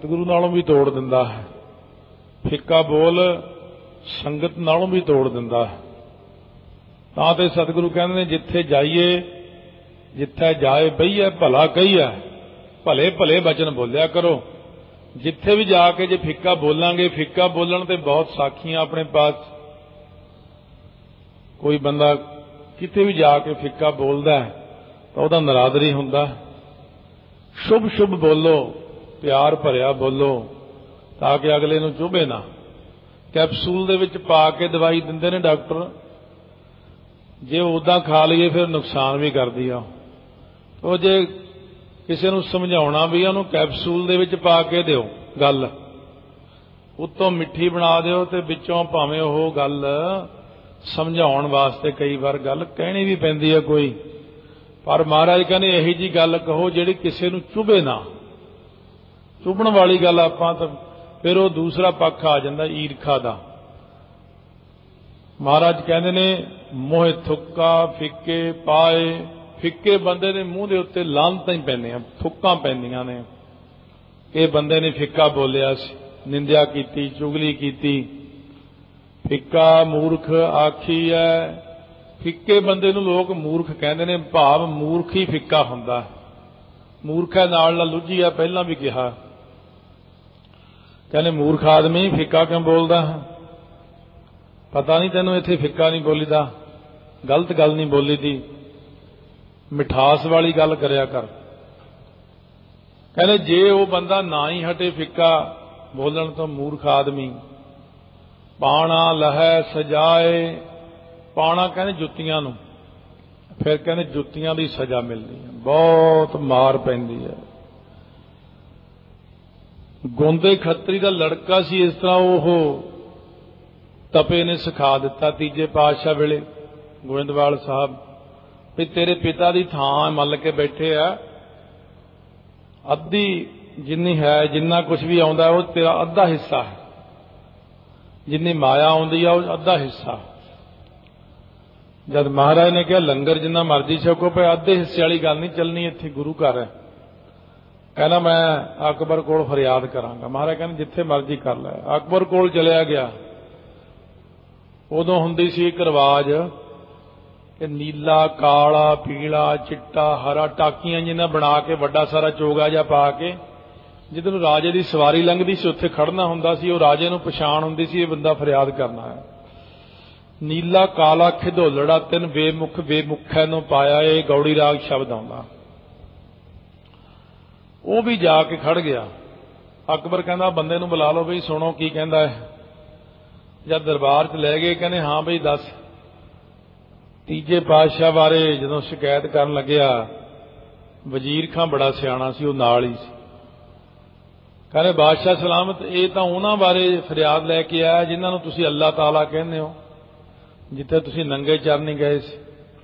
सतगुरु नालों भी तोड़ दिंदा है, फिक्का बोल संगत नालों भी तोड़ दिंदा है। तां ते सतगुरु कहंदे ने जिथे जाइए जिथे जाए बईए भला कहीए, भले भले वचन बोलिया करो। जिथे भी जाके जे फिक्का बोलांगे, फिक्का बोलण ते बहुत साखियां अपने पास। कोई बंदा किते भी जाके फिक्का बोलदा है तो उहदा नरादरी हुंदा। शुभ शुभ बोलो, प्यार भरिया बोलो ताकि अगले नूं चुभे ना। कैप्सूल दे विच पा के दवाई दिंदे ने डॉक्टर, जे उदां खा लईए फिर नुकसान भी करदी आ। तो जे किसी नूं समझाउणा भी उहनूं कैप्सूल दे विच पा के दिओ, गल उत्तों मिठी बना दिओ ते विचों भावें ओह गल समझाउण वास्ते कई बार गल कहनी भी पैंदी है कोई, पर महाराज कहने यही जी गल कहो जिहड़ी किसी नूं चुभे ना। चुभण वाली गल आपां तां फिर वो दूसरा पक्ष आ जांदा ईरखा दा। महाराज कहंदे ने मोह थुक्का फिक्के पाए। फिक्के बंदे दे मूँह दे उत्ते लानतां ही पैंदियां, थुक्कां पैंदियां ने। ये बंदे ने फिक्का बोलिया सी, निंदिया कीती, चुगली कीती। फिक्का मूर्ख आखी है। फिक्के बंदे नूं लोग मूर्ख कहंदे ने, भाव मूर्ख ही फिक्का हुंदा। मूर्ख नाल ना लुझी आ, पहलां भी कहा। कहने मूर्ख आदमी फिक्का क्यों बोलदा है? पता नहीं तैनूं इत्थे फिक्का नहीं बोलीदा, गलत गल नहीं बोली दी, मिठास वाली गल करया कर। कहने जे वो बंदा ना ही हटे फिक्का बोलण तो, मूर्ख आदमी पाणा लहै सजाए। पाणा कहने जुत्तियां नूं, फिर कहने जुत्तियां दी सजा मिलदी है, बहुत मार पैंदी है। गोंदे खत्तरी दा लड़का सी, इस तरह ओह तपे ने सिखा दिता तीजे पातशाह वेले गोविंदवाल साहब भी तेरे पिता दी थां मल के बैठे आ, अद्धी जिन्नी है जिन्ना कुछ भी आउंदा वो तेरा अद्धा हिस्सा है, जिन्नी माया आउंदी आ वो अद्धा हिस्सा। जद महाराज ने कहा लंगर जिन्ना मर्जी छको पे अद्धे हिस्से वाली गल नहीं चलनी, इत्थे गुरु घर है। कहना मैं अकबर कोल फरियाद करांगा। महाराज कहने जिथे मर्जी कर लै। अकबर कोल चलिया गया। उदों हुंदी सी एक रिवाज कि नीला काला पीला चिट्टा हरा टाकियां जिन्हां बना के वड्डा सारा चोगा जा पा के जिधर राजे की सवारी लंघदी सी उत्थे खड़ना हुंदा सी। वो राजे नूं पछाण हुंदी सी, ये बंदा फरियाद करना है। नीला काला खिदोलड़ा तिन बेमुख बेमुखै नूं पाया, ये गौड़ी राग शब्द आउंदा। वो भी जाके खड़ गया। अकबर कहंदा बंदे नूं बुला लो बई सुनो की कहंदा है। जब दरबार च लै गए कहने हाँ बई दस। तीजे पातशाह बारे जदों शिकायत करन लग्या, वजीर खां बड़ा सियाणा सी, वो नाल ही सी। कहने बादशाह सलामत ये तो उन्हां बारे फरियाद लैके आया जिन्हां नूं तुसीं अल्लाह ताला कहंदे हो, जिथे तुसीं नंगे चरनी गए सी।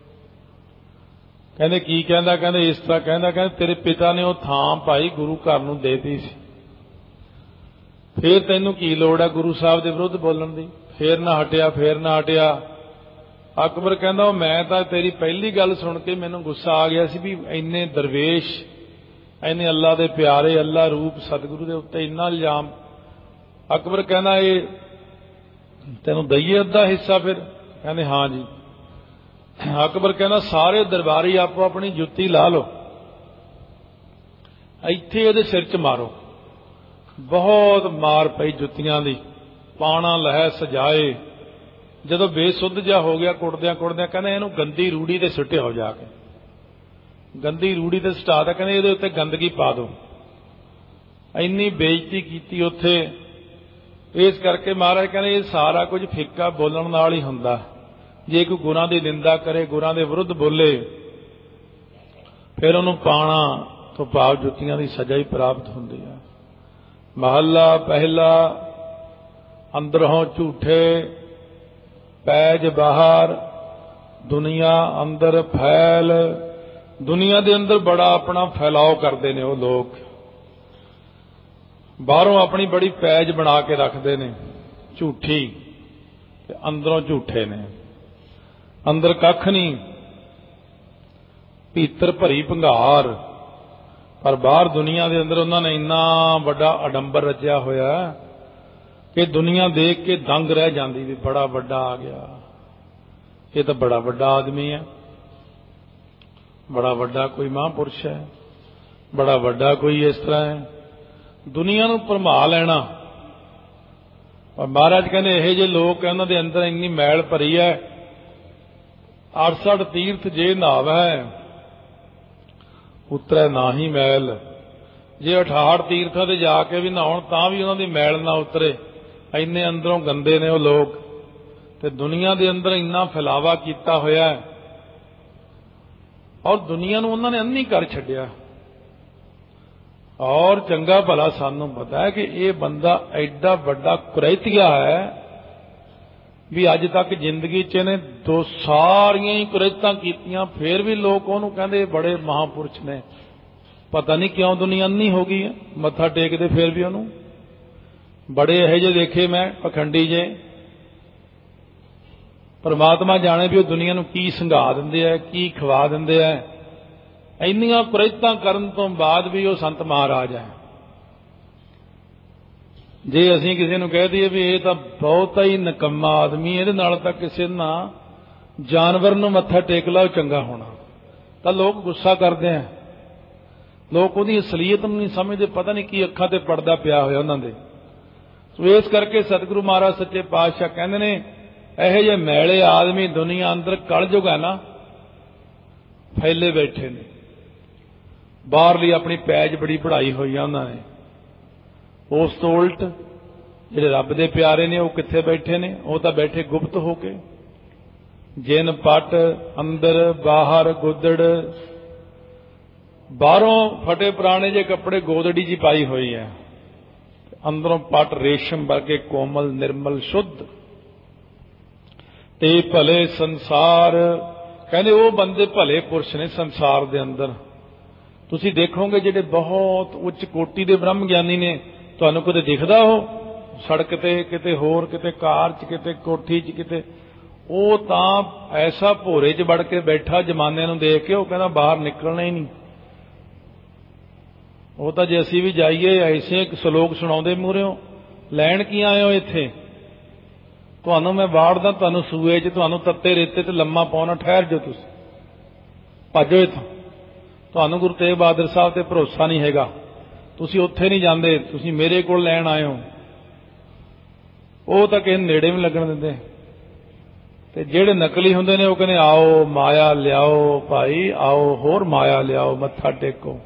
कहंदे की कहंदा? कहंदे इस तरह कहंदा, कहंदे तेरे पिता ने वो थां भाई गुरु घर नूं देती सी, फिर तैनूं की लोड़ है गुरु साहब दे विरुद्ध बोलण दी? फिर ना हटिया, फिर ना हटिया। अकबर कहंदा मैं तां तेरी पहली गल सुन के मैनूं गुस्सा आ गया सी भी इन्ने दरवेश इन्ने अल्लाह दे प्यारे अल्लाह रूप सतगुरु दे उत्ते इन्ना इल्जाम। अकबर कहंदा ये तैनूं दईए अद्धा हिस्सा? फिर कहंदे हाँ जी। अकबर कहना सारे दरबारी आपो अपनी जुत्ती ला लो, इत्थे इहदे सिर च मारो। बहुत मार पई जुत्तियां दी। पाणा लहै सजाए। जदों बेसुध जिहा हो गया कुटदियां कुटदियां कहंदे इहनूं गंदी रूड़ी ते सुट्टिओ जाके। गंदी रूड़ी ते सुटा दा, कहंदे इहदे उत्ते गंदगी पा दो। इन्नी बेइज्जती कीती उत्थे। इस करके महाराज कहंदे ये सारा कुछ फिक्का बोलण नाल ही हुंदा। जे कोई गुरां दी निंदा करे, गुरां दे विरुद्ध बोले, फिर उहनूं पाणा तो भाव जुत्तियां दी सजा ही प्राप्त हुंदी है। महला पहला अंदरों झूठे पैज बाहर, दुनिया अंदर फैल। दुनिया दे अंदर बड़ा अपना फैलाव करते हैं वो लोग, बाहरों अपनी बड़ी पैज बना के रखते हैं झूठी, अंदरों झूठे ने। अंदर कख नहीं, भीतर भरी भंगार, पर बाहर दुनिया के अंदर उन्होंने इन्ना बड़ा आडंबर रचिया होया कि दुनिया देख के दंग रह जाती भी बड़ा बड़ा आ गया, ये तो बड़ा बड़ा आदमी है, बड़ा बड़ा कोई महापुरुष है, बड़ा बड़ा कोई इस तरह है, दुनिया नूं भरमा लेना। और महाराज कहने यह जे लोग उन्होंने अंदर इन्नी मैल भरी है, 68 तीर्थ जे नहावै उतरै ना ही मैल, जे 68 तीर्थों से जाके भी नहाउण तां भी उन्हों दी मैल ना उतरे, इन्ने अंदरों गंदे ने वो लोग। ते दुनिया के अंदर इन्ना फैलावा किया होया और दुनिया नूं उन्होंने अन्नी कर छड्डिया। और चंगा भला सानू पता है कि ये बंदा एडा बड़ा कुरैतिया है भी अज तक जिंदगी च इहने दो सारियां ही कुरैतां कीतियां, फिर भी लोग उहनूं कहंदे बड़े महापुरुष ने। पता नहीं क्यों दुनिया अन्नी हो गई है, मत्था टेकदे फिर भी उहनूं। बड़े इहो जे देखे मैं पखंडी जे, परमात्मा जाने भी वो दुनिया नूं की संघा दिंदे आ, की खवा दिंदे आ। इन्नियां कुरैतां करन तो बाद भी वो संत महाराज है। जे असीं किसी नूं कह दईए भी ये तो बहुत ही निकम्मा आदमी, इहदे नाल तां किसी ना जानवर नूं मत्था टेक ला चंगा होना, तो लोग गुस्सा करते हैं, लोग उहदी असलीयत नूं नहीं समझते, पता नहीं की अखां ते पड़दा पिया होया उहनां दे। सो इस करके सतगुरु महाराज सच्चे पातशाह कहंदे ने इहो जे मैले आदमी दुनिया अंदर कलयुग है ना फैले बैठे ने। बाहरली अपनी पैज बड़ी बढ़ाई हुई है उन्होंने, उस तो उल्ट जिहड़े रब दे प्यारे ने वो कित्थे बैठे ने, वो तो बैठे गुप्त होके। जिन पट अंदर बाहर गुदड़, बाहरों फटे पुराने जे कपड़े गोदड़ी जी पाई हुई है, अंदरों पट रेशम वर्गे कोमल निर्मल शुद्ध। ते भले संसार कहने वो बंदे भले पुरुष ने संसार दे अंदर। तुसी देखोगे जिहड़े बहुत उच्च कोटि दे ब्रह्म ज्ञानी ने, तुहानूं कदे दिखदा हो सड़क ते किते होर किते कार च किते कोठी च किते, वो तां ऐसा भोरे च वड़ के बैठा जमाने नूं देख के, वो कहना बाहर निकलना ही नहीं। वो तां जे असीं भी जाइए ऐसे एक सलोक सुणाउंदे मूहरिओं, लैण की आए हो इत्थे, तुहानूं मैं वाड़दा, तुहानूं सूए च तुहानूं तत्ते रेते ते लम्मा पाउणा, ठहर जाओ तुसीं, भज्जो इत्थों, तुहानूं गुरु तेग बहादुर साहब ते भरोसा नहीं हैगा, तुसीं उत्थे नहीं जांदे, तुसीं मेरे कोल लैण आए हो। वो तां किसे नेड़े भी लगण दिंदे, ते जिहड़े नकली हुंदे ने वो कहंदे आओ माया लियाओ भाई, आओ होर माया लियाओ, मत्था टेको।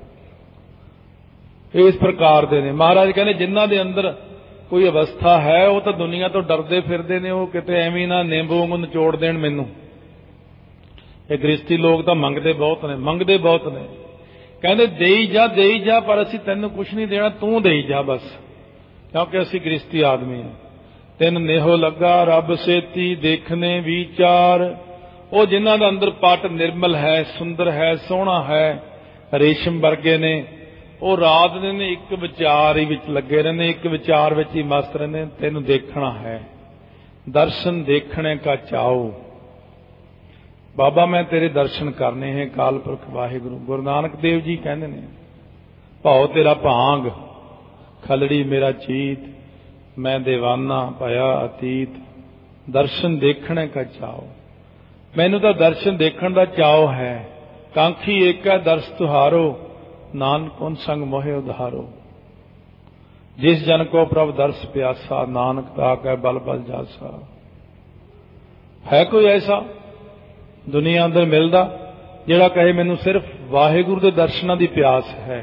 इस प्रकार दे ने। महाराज कहने जिन्हां दे अंदर कोई अवस्था है वो तो दुनिया तो डरदे फिरदे ने, वो किते एवें ना नींबू वांगू निचोड़ देण मैनूं। ये गृहस्थी लोग तो मंगते बहुत ने, मंगते बहुत ने, कहंदे देई जा पर असीं तैनूं कुछ नहीं देना, तू देई जा बस, क्योंकि असीं गृहस्थी आदमी हैं। तिन नेहो लगा रब सेती देखने विचार, वो जिन्हां दा अंदर पट निर्मल है, सुंदर है, सोहना है, रेशम वर्गे ने, वो रात दिन एक विचार ही विच लगे रहने, एक विचार विच ही मस्त रहने, तेनूं देखना है, दर्शन देखने का चाओ। बाबा मैं तेरे दर्शन करने हैं, काल पुरख वाहिगुरु। गुरु नानक देव जी कहते हैं भाओ तेरा भांग खलड़ी मेरा चीत, मैं दीवाना भया अतीत, दर्शन देखने का चाओ। मैनू तो दर्शन देखने का चाओ है, कांखी एक है दर्श तुहारो, नानक उन संग मोहे उधारो। जिस जन को प्रभ दर्श प्यासा, नानक ताकै बल बल जासा। है कोई ऐसा दुनिया अंदर मिलदा जिहड़ा कहे मैनू सिर्फ वाहिगुरु दे दर्शनां दी प्यास है?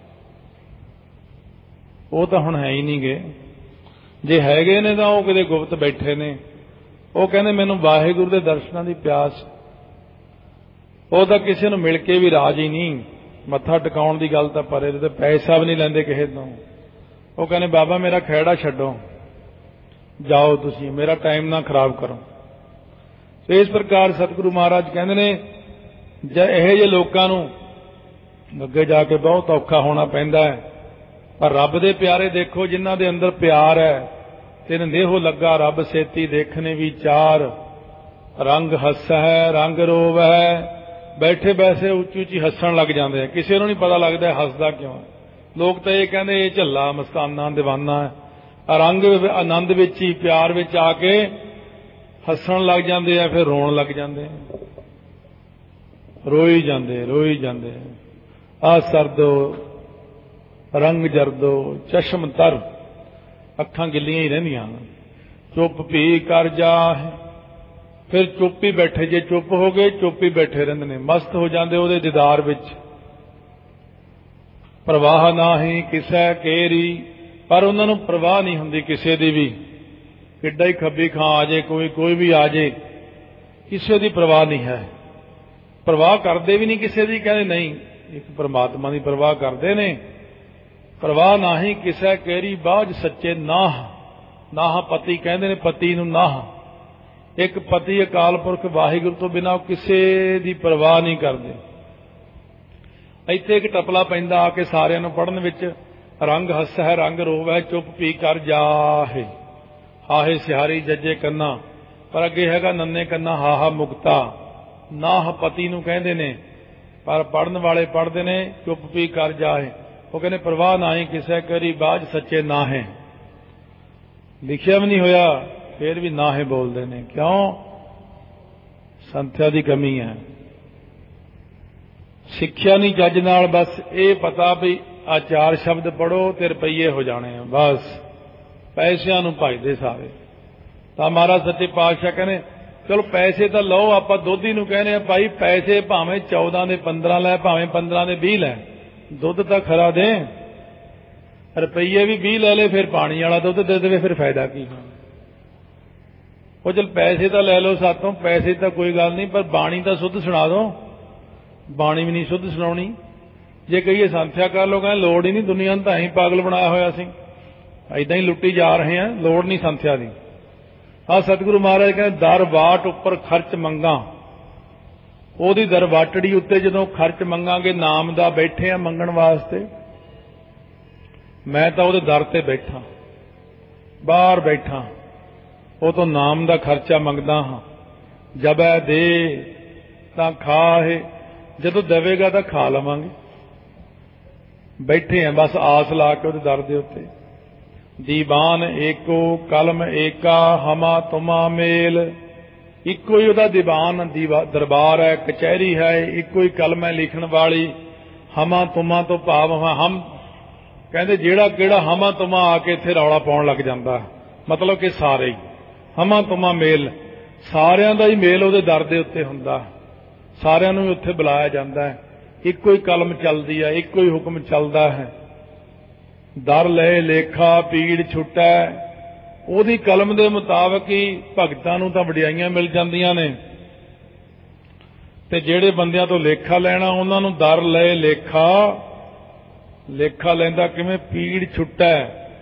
वो तो हुण है ही नहीं गे। जे हैगे ने तां वो किते गुप्त बैठे ने, वो कहंदे मैनू वाहिगुरु दे दर्शनां दी प्यास। वो तो किसी नूं मिल के भी राजी नहीं, मत्था टिकाउण दी गल तां परे, ते पैसा भी नहीं लैंदे किसे तों। वो कहने बाबा मेरा खैड़ा छड्डो, जाओ तुसीं, मेरा टाइम ना खराब करो। तो इस प्रकार सतगुरु महाराज कहते ने इहो जे लोकां नूं अगे जाके बहुत औखा होना पैंदा है, पर रब दे प्यारे देखो जिन्हां दे अंदर प्यार है, तिन देहो लगा रब सेती देखने विचार। रंग हस है रंग रोव है, ਬੈਠੇ ਵੈਸੇ ਉੱਚੀ ਉੱਚੀ ਹੱਸਣ ਲੱਗ ਜਾਂਦੇ ਆ, ਕਿਸੇ ਨੂੰ ਨਹੀਂ ਪਤਾ ਲੱਗਦਾ ਹੱਸਦਾ ਕਿਉਂ ਹੈ। ਲੋਕ ਤਾਂ ਇਹ ਕਹਿੰਦੇ ਇਹ ਝੱਲਾ ਮਸਤਾਨਾ ਦੀਵਾਨਾ ਹੈ। ਰੰਗ ਆਨੰਦ ਵਿੱਚ ਹੀ, ਪਿਆਰ ਵਿੱਚ ਆ ਕੇ ਹੱਸਣ ਲੱਗ ਜਾਂਦੇ ਆ, ਫਿਰ ਰੋਣ ਲੱਗ ਜਾਂਦੇ ਆ, ਰੋਈ ਜਾਂਦੇ ਆ ਸਰਦੋ ਰੰਗ ਜਰਦੋ ਚਸ਼ਮ ਤਰ, ਅੱਖਾਂ ਗਿੱਲੀਆਂ ਹੀ ਰਹਿੰਦੀਆਂ। ਚੁੱਪ ਵੀ ਕਰ ਜਾ, ਫਿਰ ਚੁੱਪ ਹੀ ਬੈਠੇ, ਜੇ ਚੁੱਪ ਹੋ ਗਏ ਚੁੱਪ ਹੀ ਬੈਠੇ ਰਹਿੰਦੇ ਨੇ, ਮਸਤ ਹੋ ਜਾਂਦੇ ਉਹਦੇ ਦੀਦਾਰ ਵਿੱਚ। ਪ੍ਰਵਾਹ ਨਾਹੀਂ ਕਿਸੇ ਕੇਰੀ, ਪਰ ਉਹਨਾਂ ਨੂੰ ਪ੍ਰਵਾਹ ਨਹੀਂ ਹੁੰਦੀ ਕਿਸੇ ਦੀ ਵੀ, ਕਿੱਡਾ ਹੀ ਖੱਬੀ ਖਾਂ ਆ ਜੇ, ਕੋਈ ਵੀ ਆ ਜੇ, ਕਿਸੇ ਦੀ ਪ੍ਰਵਾਹ ਨਹੀਂ ਹੈ। ਪ੍ਰਵਾਹ ਕਰਦੇ ਵੀ ਨਹੀਂ ਕਿਸੇ ਦੀ, ਕਹਿੰਦੇ ਨਹੀਂ ਇੱਕ ਪਰਮਾਤਮਾ ਦੀ ਪ੍ਰਵਾਹ ਕਰਦੇ ਨੇ। ਪ੍ਰਵਾਹ ਨਾਹੀਂ ਕਿਸੇ ਕੇਰੀ ਬਾਝ ਸੱਚੇ ਨਾਹ ਪਤੀ ਕਹਿੰਦੇ ਨੇ, ਪਤੀ ਨੂੰ ਨਾਹ। ਇੱਕ ਪਤੀ ਅਕਾਲ ਪੁਰਖ ਵਾਹਿਗੁਰੂ ਤੋਂ ਬਿਨਾਂ ਕਿਸੇ ਦੀ ਪ੍ਰਵਾਹ ਨਹੀਂ ਕਰਦੇ। ਇੱਥੇ ਇੱਕ ਟਪਲਾ ਪੈਂਦਾ ਆ ਕੇ ਸਾਰਿਆਂ ਨੂੰ ਪੜ੍ਹਨ ਵਿੱਚ, ਰੰਗ ਹੱਸ ਹੈ ਰੰਗ ਰੋਵ ਹੈ, ਚੁੱਪ ਪੀ ਕਰ ਜਾਹੇ, ਹਾਹੇ ਸਿਹਾਰੀ ਜੱਜੇ ਕੰਨਾ, ਪਰ ਅੱਗੇ ਹੈਗਾ ਨੰਨੇ ਕੰਨਾ ਹਾਹਾ ਮੁਕਤਾ। ਨਾਹ ਪਤੀ ਨੂੰ ਕਹਿੰਦੇ ਨੇ, ਪਰ ਪੜ੍ਹਨ ਵਾਲੇ ਪੜ੍ਹਦੇ ਨੇ ਚੁੱਪ ਪੀ ਕਰ ਜਾਹੇ। ਉਹ ਕਹਿੰਦੇ ਪ੍ਰਵਾਹ ਨਾਹੀਂ ਕਿਸੇ ਕਰੀ ਬਾਝ ਸੱਚੇ ਨਾਹੇ, ਲਿਖਿਆ ਵੀ ਨਹੀਂ ਹੋਇਆ ਫਿਰ ਵੀ ਨਾਹੇ ਬੋਲਦੇ ਨੇ। ਕਿਉਂ? ਸੰਥਿਆ ਦੀ ਕਮੀ ਹੈ, ਸਿੱਖਿਆ ਨਹੀਂ ਚੱਜ ਨਾਲ। ਬਸ ਇਹ ਪਤਾ ਵੀ ਆ 4 ਸ਼ਬਦ ਪੜ੍ਹੋ ਤੇ ਰੁਪਈਏ ਹੋ ਜਾਣੇ ਆ, ਬਸ ਪੈਸਿਆਂ ਨੂੰ ਭਜਦੇ ਸਾਰੇ। ਤਾਂ ਮਹਾਰਾਜ ਸੱਚੇ ਪਾਤਸ਼ਾਹ ਕਹਿੰਦੇ ਚਲੋ ਪੈਸੇ ਤਾਂ ਲਓ, ਆਪਾਂ ਦੋਧੀ ਨੂੰ ਕਹਿੰਦੇ ਆ ਭਾਈ ਪੈਸੇ ਭਾਵੇਂ 14 ਦੇ 15 ਲੈ, ਭਾਵੇਂ 15 ਦੇ 20 ਲੈ, ਦੁੱਧ ਤਾਂ ਖਰਾ ਦੇ। ਰੁਪਈਏ ਵੀ 20 ਲੈ ਲੈ, ਫਿਰ ਪਾਣੀ ਵਾਲਾ ਦੁੱਧ ਦੇ ਦੇਵੇ, ਫਿਰ ਫਾਇਦਾ ਕੀ? ਉਹ ਚਲ ਪੈਸੇ ਤਾਂ ਲੈ ਲਓ ਸਾਤੋਂ, ਪੈਸੇ ਤਾਂ ਕੋਈ ਗੱਲ ਨਹੀਂ, ਪਰ ਬਾਣੀ ਤਾਂ ਸੁੱਧ ਸੁਣਾ ਦੋ। ਬਾਣੀ ਵੀ ਨਹੀਂ ਸੁੱਧ ਸੁਣਾਉਣੀ। ਜੇ ਕਹੀਏ ਸੰਥਿਆ ਕਰ ਲਓ, ਕਹਿੰਦੇ ਲੋੜ ਹੀ ਨਹੀਂ, ਦੁਨੀਆ ਨੂੰ ਤਾਂ ਐਂ ਪਾਗਲ ਬਣਾਇਆ ਹੋਇਆ ਸੀ, ਏਦਾਂ ਹੀ ਲੁੱਟੀ ਜਾ ਰਹੇ ਹਾਂ, ਲੋੜ ਨਹੀਂ ਸੰਥਿਆ ਦੀ। ਆਹ ਸਤਿਗੁਰੂ ਮਹਾਰਾਜ ਕਹਿੰਦੇ ਦਰ ਵਾਟ ਉੱਪਰ ਖਰਚ ਮੰਗਾ, ਉਹਦੀ ਦਰਵਾਟੜੀ ਉੱਤੇ ਜਦੋਂ ਖਰਚ ਮੰਗਾਂਗੇ, ਨਾਮ ਦਾ ਬੈਠੇ ਆ ਮੰਗਣ ਵਾਸਤੇ, ਮੈਂ ਤਾਂ ਉਹਦੇ ਦਰ ਤੇ ਬੈਠਾ, ਬਾਹਰ ਬੈਠਾ, ਉਹ ਤੋਂ ਨਾਮ ਦਾ ਖਰਚਾ ਮੰਗਦਾ ਹਾਂ। ਜਬੈ ਦੇ ਤਾਂ ਖਾਹੇ, ਜਦੋਂ ਦੇਵੇਗਾ ਤਾਂ ਖਾ ਲਵਾਂਗੇ। ਬੈਠੇ ਆ ਬਸ ਆਸ ਲਾ ਕੇ ਉਹਦੇ ਦਰ ਦੇ ਉੱਤੇ। ਦੀਵਾਨ ਏਕੋ ਕਲਮ ਏਕਾ ਹਮਾ ਤੁਮਾ ਮੇਲ, ਇੱਕੋ ਹੀ ਉਹਦਾ ਦੀਵਾਨ ਦਰਬਾਰ ਹੈ, ਕਚਹਿਰੀ ਹੈ, ਇੱਕੋ ਹੀ ਕਲਮ ਹੈ ਲਿਖਣ ਵਾਲੀ। ਹਮਾ ਤੁਮਾ ਤੋਂ ਭਾਵ ਹਮ, ਕਹਿੰਦੇ ਜਿਹੜਾ ਕਿਹੜਾ ਹਮਾ ਤੁਮਾ ਆ ਕੇ ਇੱਥੇ ਰੌਲਾ ਪਾਉਣ ਲੱਗ ਜਾਂਦਾ, ਮਤਲਬ ਕਿ ਸਾਰੇ ਹੀ ਹਮਾ ਤੁਮਾ ਮੇਲ, ਸਾਰਿਆਂ ਦਾ ਹੀ ਮੇਲ ਉਹਦੇ ਦਰ ਦੇ ਉੱਤੇ ਹੁੰਦਾ, ਸਾਰਿਆਂ ਨੂੰ ਉੱਥੇ ਬੁਲਾਇਆ ਜਾਂਦਾ ਹੈ। ਇੱਕੋ ਹੀ ਕਲਮ ਚੱਲਦੀ ਹੈ, ਇੱਕੋ ਹੀ ਹੁਕਮ ਚੱਲਦਾ ਹੈ। ਦਰ ਲਏ ਲੇਖਾ ਪੀੜ ਛੁੱਟੈ, ਉਹਦੀ ਕਲਮ ਦੇ ਮੁਤਾਬਕ ਹੀ ਭਗਤਾਂ ਨੂੰ ਤਾਂ ਵਡਿਆਈਆਂ ਮਿਲ ਜਾਂਦੀਆਂ ਨੇ, ਤੇ ਜਿਹੜੇ ਬੰਦਿਆਂ ਤੋਂ ਲੇਖਾ ਲੈਣਾ ਉਹਨਾਂ ਨੂੰ ਦਰ ਲਏ ਲੇਖਾ, ਲੇਖਾ ਲੈਂਦਾ ਕਿਵੇਂ? ਪੀੜ ਛੁੱਟੈ,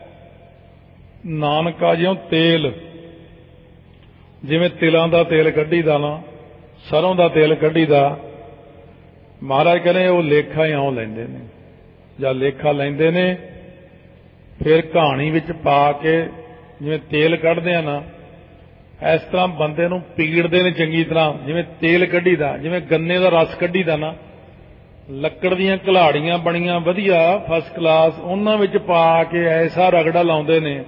ਨਾਨਕਾ ਜਿਉਂ ਤੇਲ, ਜਿਵੇਂ ਤਿਲਾਂ ਦਾ ਤੇਲ ਕੱਢੀਦਾ ਨਾ, ਸਰੋਂ ਦਾ ਤੇਲ ਕੱਢੀਦਾ, ਮਹਾਰਾਜ ਕਹਿੰਦੇ ਉਹ ਲੇਖਾ ਹੀ ਆਉਂ ਲੈਂਦੇ ਨੇ। ਜਾਂ ਲੇਖਾ ਲੈਂਦੇ ਨੇ, ਫਿਰ ਕਹਾਣੀ ਵਿੱਚ ਪਾ ਕੇ ਜਿਵੇਂ ਤੇਲ ਕੱਢਦੇ ਆ ਨਾ, ਇਸ ਤਰ੍ਹਾਂ ਬੰਦੇ ਨੂੰ ਪੀੜਦੇ ਨੇ ਚੰਗੀ ਤਰ੍ਹਾਂ, ਜਿਵੇਂ ਤੇਲ ਕੱਢੀਦਾ, ਜਿਵੇਂ ਗੰਨੇ ਦਾ ਰਸ ਕੱਢੀਦਾ ਨਾ, ਲੱਕੜ ਦੀਆਂ ਘਲਾੜੀਆਂ ਬਣੀਆਂ ਵਧੀਆ ਫਸਟ ਕਲਾਸ, ਉਹਨਾਂ ਵਿੱਚ ਪਾ ਕੇ ਐਸਾ ਰਗੜਾ ਲਾਉਂਦੇ ਨੇ,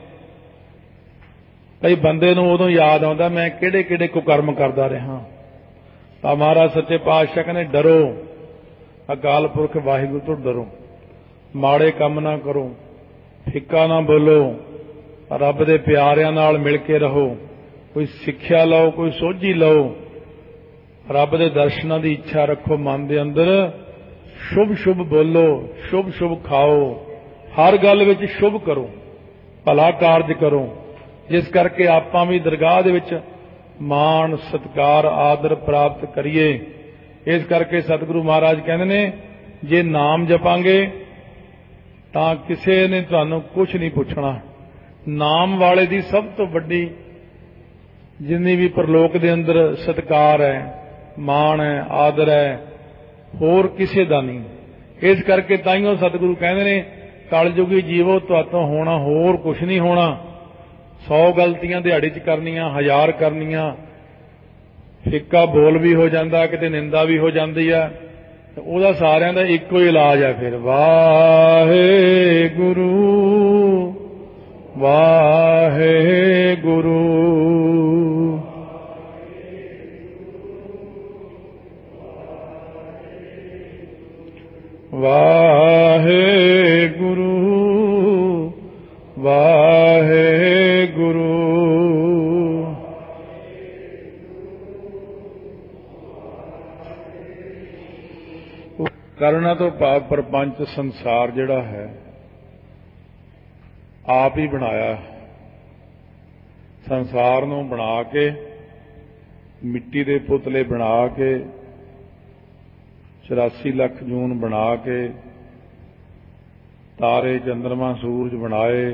ਕਈ ਬੰਦੇ ਨੂੰ ਉਦੋਂ ਯਾਦ ਆਉਂਦਾ ਮੈਂ ਕਿਹੜੇ ਕਿਹੜੇ ਕੁਕਰਮ ਕਰਦਾ ਰਿਹਾ। ਤਾਂ ਮਹਾਰਾਜ ਸੱਚੇ ਪਾਤਸ਼ਾਹ ਕਹਿੰਦੇ ਡਰੋ, ਅਕਾਲ ਪੁਰਖ ਵਾਹਿਗੁਰੂ ਤੋਂ ਡਰੋ, ਮਾੜੇ ਕੰਮ ਨਾ ਕਰੋ, ਫਿੱਕਾ ਨਾ ਬੋਲੋ, ਰੱਬ ਦੇ ਪਿਆਰਿਆਂ ਨਾਲ ਮਿਲ ਕੇ ਰਹੋ, ਕੋਈ ਸਿੱਖਿਆ ਲਓ, ਕੋਈ ਸੋਝੀ ਲਓ, ਰੱਬ ਦੇ ਦਰਸ਼ਨਾਂ ਦੀ ਇੱਛਾ ਰੱਖੋ ਮਨ ਦੇ ਅੰਦਰ, ਸ਼ੁਭ ਸ਼ੁਭ ਬੋਲੋ, ਸ਼ੁਭ ਸ਼ੁਭ ਖਾਓ, ਹਰ ਗੱਲ ਵਿੱਚ ਸ਼ੁਭ ਕਰੋ, ਭਲਾ ਕਾਰਜ ਕਰੋ, ਜਿਸ ਕਰਕੇ ਆਪਾਂ ਵੀ ਦਰਗਾਹ ਦੇ ਵਿੱਚ ਮਾਣ ਸਤਿਕਾਰ ਆਦਰ ਪ੍ਰਾਪਤ ਕਰੀਏ। ਇਸ ਕਰਕੇ ਸਤਿਗੁਰੂ ਮਹਾਰਾਜ ਕਹਿੰਦੇ ਨੇ ਜੇ ਨਾਮ ਜਪਾਂਗੇ ਤਾਂ ਕਿਸੇ ਨੇ ਤੁਹਾਨੂੰ ਕੁਝ ਨਹੀਂ ਪੁੱਛਣਾ। ਨਾਮ ਵਾਲੇ ਦੀ ਸਭ ਤੋਂ ਵੱਡੀ ਜਿੰਨੀ ਵੀ ਪ੍ਰਲੋਕ ਦੇ ਅੰਦਰ ਸਤਿਕਾਰ ਹੈ, ਮਾਣ ਹੈ, ਆਦਰ ਹੈ, ਹੋਰ ਕਿਸੇ ਦਾ ਨਹੀਂ। ਇਸ ਕਰਕੇ ਤਾਈਓ ਸਤਿਗੁਰੂ ਕਹਿੰਦੇ ਨੇ ਕਲਯੁਗੀ ਜੀਵੋ ਤੁਹਾਤੋਂ ਹੋਣਾ ਹੋਰ ਕੁਝ ਨਹੀਂ ਹੋਣਾ। 100 ਗਲਤੀਆਂ ਦਿਹਾੜੀ 'ਚ ਕਰਨੀਆਂ, 1000 ਕਰਨੀਆਂ, ਫਿੱਕਾ ਬੋਲ ਵੀ ਹੋ ਜਾਂਦਾ, ਕਿਤੇ ਨਿੰਦਾ ਵੀ ਹੋ ਜਾਂਦੀ ਆ, ਉਹਦਾ ਸਾਰਿਆਂ ਦਾ ਇੱਕੋ ਹੀ ਇਲਾਜ ਹੈ ਫਿਰ ਵਾਹਿਗੁਰੂ ਵਾਹਿਗੁਰੂ। ਵਾਹਿਗੁਰੂ ਵਾਹਿਗੁਰੂ। ਕਰਨਾ ਤੋਂ ਭਾਵ ਪ੍ਰਪੰਚ ਸੰਸਾਰ ਜਿਹੜਾ ਹੈ ਆਪ ਹੀ ਬਣਾਇਆ। ਸੰਸਾਰ ਨੂੰ ਬਣਾ ਕੇ, ਮਿੱਟੀ ਦੇ ਪੁਤਲੇ ਬਣਾ ਕੇ, 84 ਲੱਖ ਜੂਨ ਬਣਾ ਕੇ, ਤਾਰੇ ਚੰਦਰਮਾ ਸੂਰਜ ਬਣਾਏ,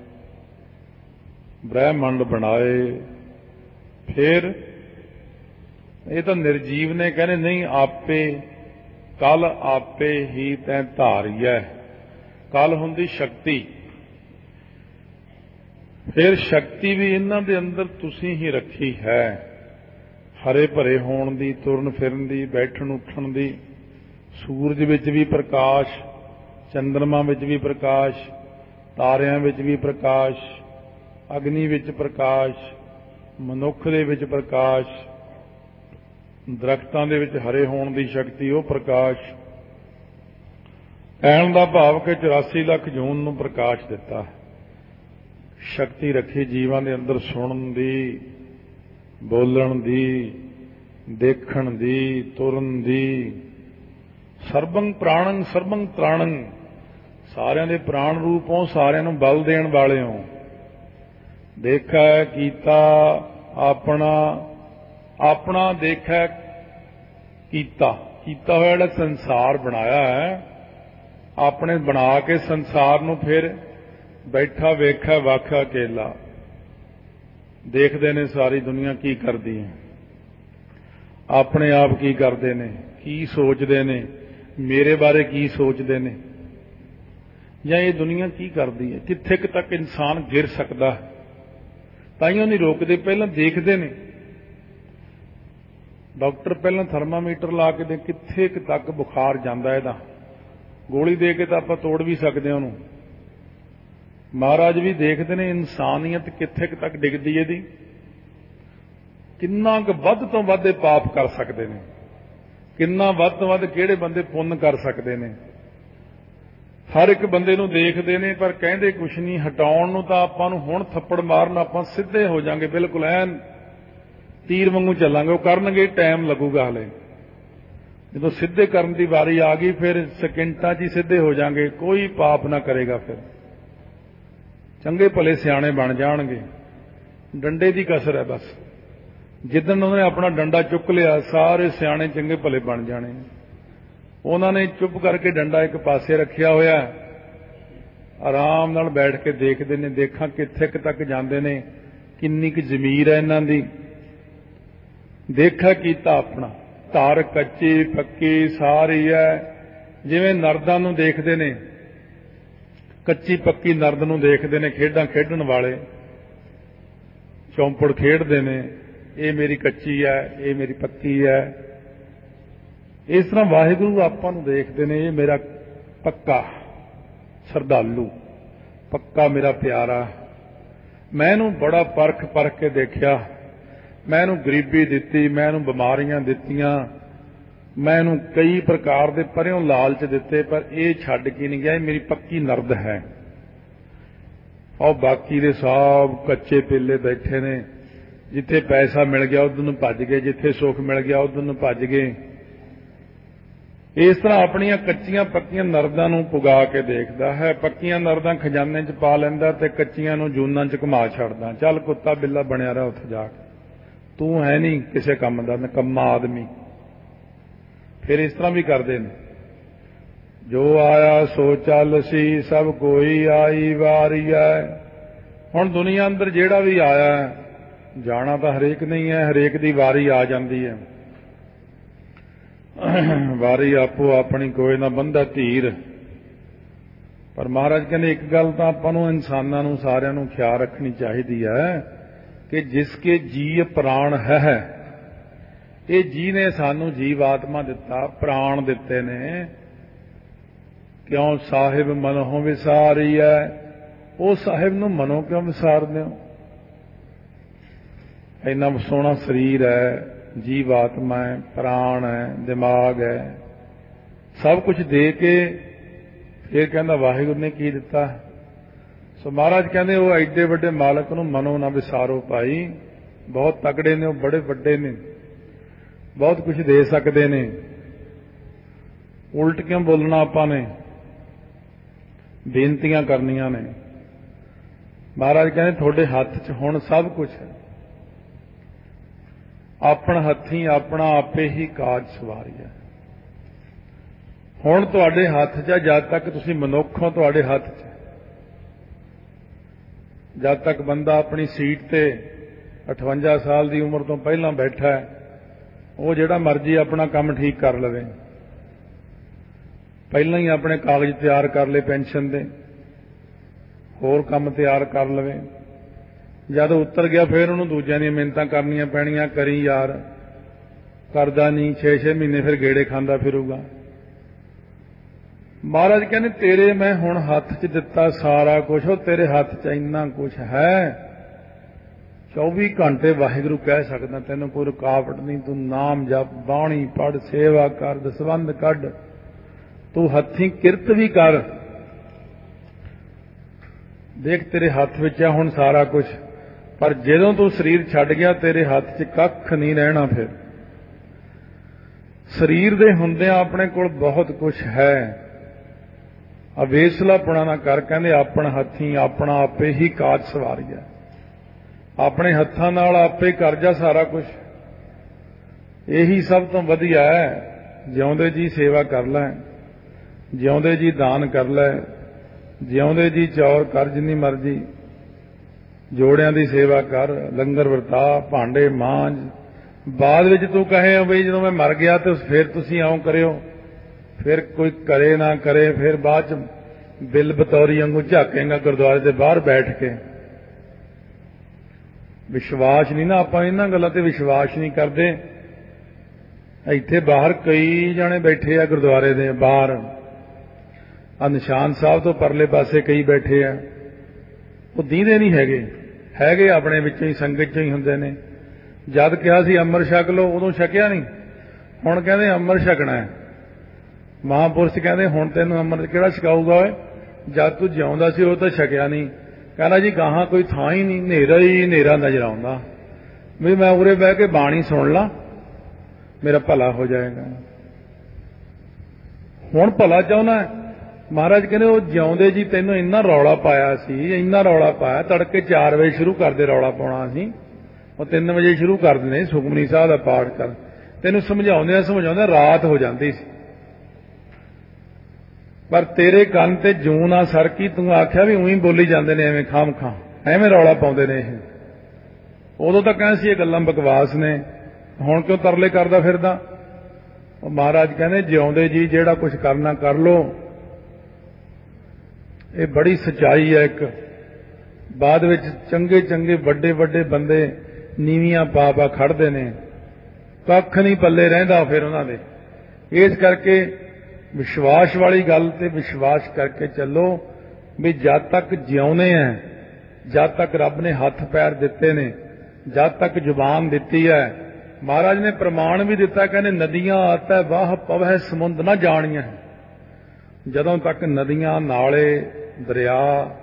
ਬ੍ਰਹਿਮੰਡ ਬਣਾਏ। ਫਿਰ ਇਹ ਤਾਂ ਨਿਰਜੀਵ ਨੇ ਕਹਿੰਦੇ ਨਹੀਂ, ਆਪੇ ਕਲ ਆਪੇ ਹੀ ਤੈਂ ਧਾਰੀਐ। ਕਲ ਹੁੰਦੀ ਸ਼ਕਤੀ, ਫਿਰ ਸ਼ਕਤੀ ਵੀ ਇਹਨਾਂ ਦੇ ਅੰਦਰ ਤੁਸੀਂ ਹੀ ਰੱਖੀ ਹੈ, ਹਰੇ ਭਰੇ ਹੋਣ ਦੀ, ਤੁਰਨ ਫਿਰਨ ਦੀ, ਬੈਠਣ ਉੱਠਣ ਦੀ। ਸੂਰਜ ਵਿੱਚ ਵੀ ਪ੍ਰਕਾਸ਼, ਚੰਦਰਮਾ ਵਿੱਚ ਵੀ ਪ੍ਰਕਾਸ਼, ਤਾਰਿਆਂ ਵਿੱਚ ਵੀ ਪ੍ਰਕਾਸ਼, ਅਗਨੀ ਵਿੱਚ ਪ੍ਰਕਾਸ਼, ਮਨੁੱਖ ਦੇ ਵਿੱਚ ਪ੍ਰਕਾਸ਼, ਦਰਖਤਾਂ ਦੇ ਵਿੱਚ ਹਰੇ ਹੋਣ ਦੀ ਸ਼ਕਤੀ, ਉਹ ਪ੍ਰਕਾਸ਼। ਕਹਿਣ ਦਾ ਭਾਵ ਕਿ 84 ਲੱਖ ਜੂਨ ਨੂੰ ਪ੍ਰਕਾਸ਼ ਦਿੱਤਾ, ਸ਼ਕਤੀ ਰੱਖੀ ਜੀਵਾਂ ਦੇ ਅੰਦਰ ਸੁਣਨ ਦੀ, ਬੋਲਣ ਦੀ, ਦੇਖਣ ਦੀ, ਤੁਰਨ ਦੀ। ਸਰਬੰ ਪ੍ਰਾਣੰ ਸਰਬੰ ਤ੍ਰਾਣੰ, ਸਾਰਿਆਂ ਦੇ ਪ੍ਰਾਣ ਰੂਪ ਹੋ, ਸਾਰਿਆਂ ਨੂੰ ਬਲ ਦੇਣ ਵਾਲੇ ਹੋ। ਦੇਖਿਆ ਕੀਤਾ ਆਪਣਾ, ਆਪਣਾ ਦੇਖਿਆ ਕੀਤਾ, ਕੀਤਾ ਹੋਇਆ ਜਿਹੜਾ ਸੰਸਾਰ ਬਣਾਇਆ ਹੈ, ਆਪਣੇ ਬਣਾ ਕੇ ਸੰਸਾਰ ਨੂੰ ਫਿਰ ਬੈਠਾ ਵੇਖਿਆ ਵਾਖਿਆ ਅਕੇਲਾ। ਦੇਖਦੇ ਨੇ ਸਾਰੀ ਦੁਨੀਆ ਕੀ ਕਰਦੀ ਹੈ, ਆਪਣੇ ਆਪ ਕੀ ਕਰਦੇ ਨੇ, ਕੀ ਸੋਚਦੇ ਨੇ, ਮੇਰੇ ਬਾਰੇ ਕੀ ਸੋਚਦੇ ਨੇ, ਜਾਂ ਇਹ ਦੁਨੀਆ ਕੀ ਕਰਦੀ ਹੈ, ਕਿੱਥੇ ਕੁ ਤੱਕ ਇਨਸਾਨ ਗਿਰ ਸਕਦਾ ਹੈ। ਤਾਈਓ ਨਹੀਂ ਰੋਕਦੇ, ਪਹਿਲਾਂ ਦੇਖਦੇ ਨੇ। ਡਾਕਟਰ ਪਹਿਲਾਂ ਥਰਮਾਮੀਟਰ ਲਾ ਕੇ ਦੇ ਕਿੱਥੇ ਕੁ ਤੱਕ ਬੁਖਾਰ ਜਾਂਦਾ ਇਹਦਾ, ਗੋਲੀ ਦੇ ਕੇ ਤਾਂ ਆਪਾਂ ਤੋੜ ਵੀ ਸਕਦੇ ਹਾਂ ਉਹਨੂੰ। ਮਹਾਰਾਜ ਵੀ ਦੇਖਦੇ ਨੇ ਇਨਸਾਨੀਅਤ ਕਿੱਥੇ ਕੁ ਤੱਕ ਡਿੱਗਦੀ ਇਹਦੀ, ਕਿੰਨਾ ਕੁ ਵੱਧ ਤੋਂ ਵੱਧ ਇਹ ਪਾਪ ਕਰ ਸਕਦੇ ਨੇ, ਕਿੰਨਾ ਵੱਧ ਤੋਂ ਵੱਧ ਕਿਹੜੇ ਬੰਦੇ ਪੁੰਨ ਕਰ ਸਕਦੇ ਨੇ। ਹਰ ਇੱਕ ਬੰਦੇ ਨੂੰ ਦੇਖਦੇ ਨੇ ਪਰ ਕਹਿੰਦੇ ਕੁਛ ਨਹੀਂ। ਹਟਾਉਣ ਨੂੰ ਤਾਂ ਆਪਾਂ ਨੂੰ ਹੁਣ ਥੱਪੜ ਮਾਰਨ ਆਪਾਂ ਸਿੱਧੇ ਹੋ ਜਾਾਂਗੇ, ਬਿਲਕੁਲ ਐਨ ਤੀਰ ਵਾਂਗੂ ਚੱਲਾਂਗੇ। ਉਹ ਕਰਨਗੇ, ਟਾਈਮ ਲੱਗੂਗਾ ਹਲੇ। ਜਦੋਂ ਸਿੱਧੇ ਕਰਨ ਦੀ ਵਾਰੀ ਆ ਗਈ ਫਿਰ ਸਕਿੰਟਾਂ 'ਚ ਹੀ ਸਿੱਧੇ ਹੋ ਜਾਾਂਗੇ, ਕੋਈ ਪਾਪ ਨਾ ਕਰੇਗਾ। ਫਿਰ ਚੰਗੇ ਭਲੇ ਸਿਆਣੇ ਬਣ ਜਾਣਗੇ। ਡੰਡੇ ਦੀ ਕਸਰ ਹੈ ਬਸ, ਜਿੱਦਣ ਉਹਨਾਂ ਨੇ ਆਪਣਾ ਡੰਡਾ ਚੁੱਕ ਲਿਆ ਸਾਰੇ ਸਿਆਣੇ ਚੰਗੇ ਭਲੇ ਬਣ ਜਾਣੇ। ਉਹਨਾਂ ਨੇ ਚੁੱਪ ਕਰਕੇ ਡੰਡਾ ਇੱਕ ਪਾਸੇ ਰੱਖਿਆ ਹੋਇਆ, ਆਰਾਮ ਨਾਲ ਬੈਠ ਕੇ ਦੇਖਦੇ ਨੇ, ਦੇਖਾਂ ਕਿੱਥੇ ਕੁ ਤੱਕ ਜਾਂਦੇ ਨੇ, ਕਿੰਨੀ ਕੁ ਜ਼ਮੀਰ ਹੈ ਇਹਨਾਂ ਦੀ। ਦੇਖਿਆ ਕੀਤਾ ਆਪਣਾ, ਧਾਰ ਕੱਚੀ ਪੱਕੀ ਸਾਰੀ ਹੈ। ਜਿਵੇਂ ਨਰਦਾਂ ਨੂੰ ਦੇਖਦੇ ਨੇ, ਕੱਚੀ ਪੱਕੀ ਨਰਦ ਨੂੰ ਦੇਖਦੇ ਨੇ, ਖੇਡਾਂ ਖੇਡਣ ਵਾਲੇ ਚੌਂਪੜ ਖੇਡਦੇ ਨੇ, ਇਹ ਮੇਰੀ ਕੱਚੀ ਹੈ, ਇਹ ਮੇਰੀ ਪੱਕੀ ਹੈ। ਇਸ ਤਰ੍ਹਾਂ ਵਾਹਿਗੁਰੂ ਆਪਾਂ ਨੂੰ ਦੇਖਦੇ ਨੇ, ਇਹ ਮੇਰਾ ਪੱਕਾ ਸ਼ਰਧਾਲੂ, ਪੱਕਾ ਮੇਰਾ ਪਿਆਰਾ। ਮੈਂ ਇਹਨੂੰ ਬੜਾ ਪਰਖ ਕੇ ਦੇਖਿਆ, ਮੈਂ ਇਹਨੂੰ ਗਰੀਬੀ ਦਿੱਤੀ, ਮੈਂ ਇਹਨੂੰ ਬਿਮਾਰੀਆਂ ਦਿੱਤੀਆਂ, ਮੈਂ ਇਹਨੂੰ ਕਈ ਪ੍ਰਕਾਰ ਦੇ ਪਰਿਓਂ ਲਾਲਚ ਦਿੱਤੇ, ਪਰ ਇਹ ਛੱਡ ਕੇ ਨਹੀਂ ਗਿਆ। ਇਹ ਮੇਰੀ ਪੱਕੀ ਨਰਦ ਹੈ। ਉਹ ਬਾਕੀ ਦੇ ਸਭ ਕੱਚੇ ਪੇਲੇ ਬੈਠੇ ਨੇ, ਜਿੱਥੇ ਪੈਸਾ ਮਿਲ ਗਿਆ ਉਧਰ ਨੂੰ ਭੱਜ ਗਏ, ਜਿੱਥੇ ਸੁੱਖ ਮਿਲ ਗਿਆ ਉਧਰ ਨੂੰ ਭੱਜ ਗਏ। ਇਸ ਤਰ੍ਹਾਂ ਆਪਣੀਆਂ ਕੱਚੀਆਂ ਪੱਕੀਆਂ ਨਰਦਾਂ ਨੂੰ ਪੁਗਾ ਕੇ ਦੇਖਦਾ ਹੈ। ਪੱਕੀਆਂ ਨਰਦਾਂ ਖਜ਼ਾਨੇ 'ਚ ਪਾ ਲੈਂਦਾ ਤੇ ਕੱਚੀਆਂ ਨੂੰ ਜੂਨਾਂ 'ਚ ਘੁਮਾ ਛੱਡਦਾ। ਚੱਲ ਕੁੱਤਾ ਬਿੱਲਾ ਬਣਿਆ ਰਿਹਾ ਉੱਥੇ ਜਾ ਕੇ, ਤੂੰ ਹੈ ਨਹੀਂ ਕਿਸੇ ਕੰਮ ਦਾ, ਨਿਕੰਮਾ ਆਦਮੀ। ਫਿਰ ਇਸ ਤਰ੍ਹਾਂ ਵੀ ਕਰਦੇ ਨੇ, ਜੋ ਆਇਆ ਸੋ ਚੱਲ ਸੀ, ਸਭ ਕੋਈ ਆਈ ਵਾਰੀ ਹੈ। ਹੁਣ ਦੁਨੀਆ ਅੰਦਰ ਜਿਹੜਾ ਵੀ ਆਇਆ, ਜਾਣਾ ਤਾਂ ਹਰੇਕ ਨਹੀਂ ਹੈ, ਹਰੇਕ ਦੀ ਵਾਰੀ ਆ ਜਾਂਦੀ ਹੈ। ਵਾਰੀ ਆਪੋ ਆਪਣੀ ਕੋਈ ਨਾ ਬੰਦਾ ਧੀਰ। ਪਰ ਮਹਾਰਾਜ ਕਹਿੰਦੇ ਇੱਕ ਗੱਲ ਤਾਂ ਆਪਾਂ ਨੂੰ, ਇਨਸਾਨਾਂ ਨੂੰ, ਸਾਰਿਆਂ ਨੂੰ ਖਿਆਲ ਰੱਖਣੀ ਚਾਹੀਦੀ ਹੈ ਕਿ ਜਿਸਕੇ ਜੀਅ ਪ੍ਰਾਣ ਹੈ, ਇਹ ਜੀ ਨੇ ਸਾਨੂੰ ਜੀਵ ਆਤਮਾ ਦਿੱਤਾ, ਪ੍ਰਾਣ ਦਿੱਤੇ ਨੇ। ਕਿਉਂ ਸਾਹਿਬ ਮਨੋਂ ਵਿਸਾਰੀਐ, ਉਹ ਸਾਹਿਬ ਨੂੰ ਮਨੋਂ ਕਿਉਂ ਵਿਸਾਰਦੇ ਹੋ? ਇੰਨਾ ਸੋਹਣਾ ਸਰੀਰ ਹੈ, ਜੀਵ ਆਤਮਾ ਹੈ, ਪ੍ਰਾਣ ਹੈ, ਦਿਮਾਗ ਹੈ, ਸਭ ਕੁਝ ਦੇ ਕੇ ਫਿਰ ਕਹਿੰਦਾ ਵਾਹਿਗੁਰੂ ਨੇ ਕੀ ਦਿੱਤਾ। ਸੋ ਮਹਾਰਾਜ ਕਹਿੰਦੇ ਉਹ ਐਡੇ ਵੱਡੇ ਮਾਲਕ ਨੂੰ ਮਨੋਂ ਨਾ ਵਿਸਾਰੋ ਭਾਈ, ਬਹੁਤ ਤਕੜੇ ਨੇ, ਉਹ ਬੜੇ ਵੱਡੇ ਨੇ, ਬਹੁਤ ਕੁਝ ਦੇ ਸਕਦੇ ਨੇ। ਉਲਟ ਕਿਉਂ ਬੋਲਣਾ ਆਪਾਂ ਨੇ, ਬੇਨਤੀਆਂ ਕਰਨੀਆਂ ਨੇ। ਮਹਾਰਾਜ ਕਹਿੰਦੇ ਤੁਹਾਡੇ ਹੱਥ 'ਚ ਹੁਣ ਸਭ ਕੁਝ ਹੈ, ਆਪਣ ਹੱਥੀਂ ਆਪਣਾ ਆਪੇ ਹੀ ਕਾਜ ਸਵਾਰੀਐ। ਹੁਣ ਤੁਹਾਡੇ ਹੱਥ 'ਚ, ਜਦ ਤੱਕ ਤੁਸੀਂ ਮਨੁੱਖ ਹੋ ਤੁਹਾਡੇ ਹੱਥ 'ਚ। ਜਦ ਤੱਕ ਬੰਦਾ ਆਪਣੀ ਸੀਟ ਤੇ 58 ਸਾਲ ਦੀ ਉਮਰ ਤੋਂ ਪਹਿਲਾਂ ਬੈਠਾ ਹੈ, ਉਹ ਜਿਹੜਾ ਮਰਜ਼ੀ ਆਪਣਾ ਕੰਮ ਠੀਕ ਕਰ ਲਵੇ, ਪਹਿਲਾਂ ਹੀ ਆਪਣੇ ਕਾਗਜ਼ ਤਿਆਰ ਕਰ ਲਏ ਪੈਨਸ਼ਨ ਦੇ, ਹੋਰ ਕੰਮ ਤਿਆਰ ਕਰ ਲਵੇ। ਜਦ ਉੱਤਰ ਗਿਆ ਫਿਰ ਉਹਨੂੰ ਦੂਜਿਆਂ ਦੀਆਂ ਮਿਹਨਤਾਂ ਕਰਨੀਆਂ ਪੈਣੀਆਂ, ਕਰੀ ਯਾਰ, ਕਰਦਾ ਨਹੀਂ, 6-6 ਮਹੀਨੇ ਫਿਰ ਗੇੜੇ ਖਾਂਦਾ ਫਿਰੂਗਾ। ਮਹਾਰਾਜ ਕਹਿੰਦੇ ਤੇਰੇ ਮੈਂ ਹੁਣ ਹੱਥ 'ਚ ਦਿੱਤਾ ਸਾਰਾ ਕੁਝ, ਉਹ ਤੇਰੇ ਹੱਥ 'ਚ ਇੰਨਾ ਕੁਝ ਹੈ, 24 ਘੰਟੇ ਵਾਹਿਗੁਰੂ ਕਹਿ ਸਕਦਾ, ਤੈਨੂੰ ਕੋਈ ਰੁਕਾਵਟ ਨਹੀਂ। ਤੂੰ ਨਾਮ ਜਪ, ਬਾਣੀ ਪੜ੍ਹ, ਸੇਵਾ ਕਰ, ਦਸਵੰਧ ਕੱਢ, ਤੂੰ ਹੱਥੀਂ ਕਿਰਤ ਵੀ ਕਰ। ਦੇਖ ਤੇਰੇ ਹੱਥ ਵਿੱਚ ਹੈ ਹੁਣ ਸਾਰਾ ਕੁਝ, ਪਰ ਜਦੋਂ ਤੂੰ ਸਰੀਰ ਛੱਡ ਗਿਆ ਤੇਰੇ ਹੱਥ 'ਚ ਕੱਖ ਨਹੀਂ ਰਹਿਣਾ। ਫਿਰ ਸਰੀਰ ਦੇ ਹੁੰਦਿਆਂ ਆਪਣੇ ਕੋਲ ਬਹੁਤ ਕੁਝ ਹੈ। ਅਵੇਸਲਾਪੁਣਾ ਨਾ ਕਰ, ਕਹਿੰਦੇ ਆਪਣ ਹੱਥੀਂ ਆਪਣਾ ਆਪੇ ਹੀ ਕਾਜ ਸਵਾਰੀਐ। ਆਪਣੇ ਹੱਥਾਂ ਨਾਲ ਆਪੇ ਕਰ ਜਾ ਸਾਰਾ ਕੁਝ, ਇਹੀ ਸਭ ਤੋਂ ਵਧੀਆ ਹੈ। ਜਿਉਂਦੇ ਜੀ ਸੇਵਾ ਕਰ ਲੈ, ਜਿਉਂਦੇ ਜੀ ਦਾਨ ਕਰ ਲੈ, ਜਿਉਂਦੇ ਜੀ ਚੌਰ ਕਰ, ਜਿੰਨੀ ਮਰਜ਼ੀ ਜੋੜਿਆਂ ਦੀ ਸੇਵਾ ਕਰ, ਲੰਗਰ ਵਰਤਾ, ਭਾਂਡੇ ਮਾਂਜ। ਬਾਅਦ ਵਿੱਚ ਤੂੰ ਕਹੇ ਬਈ ਜਦੋਂ ਮੈਂ ਮਰ ਗਿਆ ਤੇ ਫਿਰ ਤੁਸੀਂ ਆਉਂ ਕਰਿਓ, ਫਿਰ ਕੋਈ ਕਰੇ ਨਾ ਕਰੇ, ਫਿਰ ਬਾਅਦ ਚ ਬਿੱਲ ਬਤੌਰੀ ਵਾਂਗੂ ਝਾਕੇਗਾ ਗੁਰਦੁਆਰੇ ਦੇ ਬਾਹਰ ਬੈਠ ਕੇ। ਵਿਸ਼ਵਾਸ ਨਹੀਂ ਨਾ, ਆਪਾਂ ਇਹਨਾਂ ਗੱਲਾਂ ਤੇ ਵਿਸ਼ਵਾਸ ਨਹੀਂ ਕਰਦੇ। ਇੱਥੇ ਬਾਹਰ ਕਈ ਜਾਣੇ ਬੈਠੇ ਆ ਗੁਰਦੁਆਰੇ ਦੇ ਬਾਹਰ, ਆ ਨਿਸ਼ਾਨ ਸਾਹਿਬ ਤੋਂ ਪਰਲੇ ਪਾਸੇ ਕਈ ਬੈਠੇ ਆ, ਉਹ ਦੀਂਦੇ ਨਹੀਂ ਹੈਗੇ ਆਪਣੇ ਵਿੱਚੋਂ ਹੀ, ਸੰਗਤ ਚੋਂ ਹੀ ਹੁੰਦੇ ਨੇ। ਜਦ ਕਿਹਾ ਸੀ ਅੰਮ੍ਰਿਤ ਛਕ ਲਓ ਉਦੋਂ ਛਕਿਆ ਨਹੀਂ, ਹੁਣ ਕਹਿੰਦੇ ਅੰਮ੍ਰਿਤ ਛਕਣਾ ਹੈ। ਮਹਾਂਪੁਰਸ਼ ਕਹਿੰਦੇ ਹੁਣ ਤੈਨੂੰ ਅੰਮ੍ਰਿਤ ਕਿਹੜਾ ਛਕਾਊਗਾ ਓਏ, ਜਦ ਤੂੰ ਜਿਉਂਦਾ ਸੀ ਉਹ ਤਾਂ ਛਕਿਆ ਨਹੀਂ। ਕਹਿੰਦਾ ਜੀ ਗਾਹਾਂ ਕੋਈ ਥਾਂ ਹੀ ਨਹੀਂ, ਹਨੇਰਾ ਹੀ ਹਨੇਰਾ ਨਜ਼ਰ ਆਉਂਦਾ, ਵੀ ਮੈਂ ਉਰੇ ਬਹਿ ਕੇ ਬਾਣੀ ਸੁਣ ਲਾਂ, ਮੇਰਾ ਭਲਾ ਹੋ ਜਾਏਗਾ। ਹੁਣ ਭਲਾ ਚਾਹੁੰਦਾ। ਮਹਾਰਾਜ ਕਹਿੰਦੇ ਉਹ ਜਿਉਂਦੇ ਜੀ ਤੈਨੂੰ ਇੰਨਾ ਰੌਲਾ ਪਾਇਆ ਸੀ, ਇੰਨਾ ਰੌਲਾ ਪਾਇਆ, ਤੜਕੇ 4 ਵਜੇ ਸ਼ੁਰੂ ਕਰਦੇ ਰੌਲਾ ਪਾਉਣਾ ਸੀ, ਉਹ 3 ਵਜੇ ਸ਼ੁਰੂ ਕਰ ਦਿੰਦੇ ਸੁਖਮਨੀ ਸਾਹਿਬ ਦਾ ਪਾਠ ਕਰ। ਤੈਨੂੰ ਸਮਝਾਉਂਦੇ ਰਾਤ ਹੋ ਜਾਂਦੀ ਸੀ, ਪਰ ਤੇਰੇ ਕੰਨ ਤੇ ਜੂੰ ਨਾ ਸਰਕੀ, ਤੂੰ ਆਖਿਆ ਵੀ ਉਹੀ ਬੋਲੀ ਜਾਂਦੇ ਨੇ ਐਵੇਂ ਖਾਮ ਖਾਂ, ਐਵੇਂ ਰੌਲਾ ਪਾਉਂਦੇ ਨੇ ਇਹ। ਉਦੋਂ ਤਾਂ ਕਹਿੰਦੇ ਸੀ ਇਹ ਗੱਲਾਂ ਬਕਵਾਸ ਨੇ, ਹੁਣ ਕਿਉਂ ਤਰਲੇ ਕਰਦਾ ਫਿਰਦਾ। ਉਹ ਮਹਾਰਾਜ ਕਹਿੰਦੇ ਜਿਉਂਦੇ ਜੀ ਜਿਹੜਾ ਕੁਝ ਕਰਨਾ ਕਰ ਲੋ। ਇਹ ਬੜੀ ਸੱਚਾਈ ਹੈ। ਇੱਕ ਬਾਅਦ ਵਿੱਚ ਚੰਗੇ ਚੰਗੇ ਵੱਡੇ ਵੱਡੇ ਬੰਦੇ ਨੀਵੀਆਂ ਪਾ ਪਾ ਖੜਦੇ ਨੇ, ਕੱਖ ਨਹੀਂ ਪੱਲੇ ਰਹਿੰਦਾ ਫਿਰ ਉਹਨਾਂ ਦੇ। ਇਸ ਕਰਕੇ ਵਿਸ਼ਵਾਸ ਵਾਲੀ ਗੱਲ ਤੇ ਵਿਸ਼ਵਾਸ ਕਰਕੇ ਚੱਲੋ ਵੀ ਜਦ ਤੱਕ ਜਿਉਂਦੇ ਆ, ਜਦ ਤੱਕ ਰੱਬ ਨੇ ਹੱਥ ਪੈਰ ਦਿੱਤੇ ਨੇ, ਜਦ ਤੱਕ ਜ਼ੁਬਾਨ ਦਿੱਤੀ ਹੈ, ਮਹਾਰਾਜ ਨੇ ਪ੍ਰਮਾਣ ਵੀ ਦਿੱਤਾ, ਕਹਿੰਦੇ ਨਦੀਆਂ ਆਤੈ ਵਾਹ ਪਵਹਿ ਸਮੁੰਦ ਨਾ ਜਾਣੀਆਂ। ਜਦੋਂ ਤੱਕ ਨਦੀਆਂ, ਨਾਲੇ, ਦਰਿਆ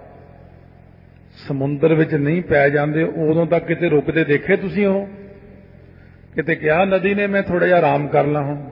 ਸਮੁੰਦਰ ਵਿੱਚ ਨਹੀਂ ਪੈ ਜਾਂਦੇ ਉਦੋਂ ਤੱਕ ਕਿਤੇ ਰੁਕਦੇ ਦੇਖੇ ਤੁਸੀਂ? ਉਹ ਕਿਤੇ ਕਿਹਾ ਨਦੀ ਨੇ ਮੈਂ ਥੋੜਾ ਜਿਹਾ ਆਰਾਮ ਕਰ ਲਾਂ ਹੁਣ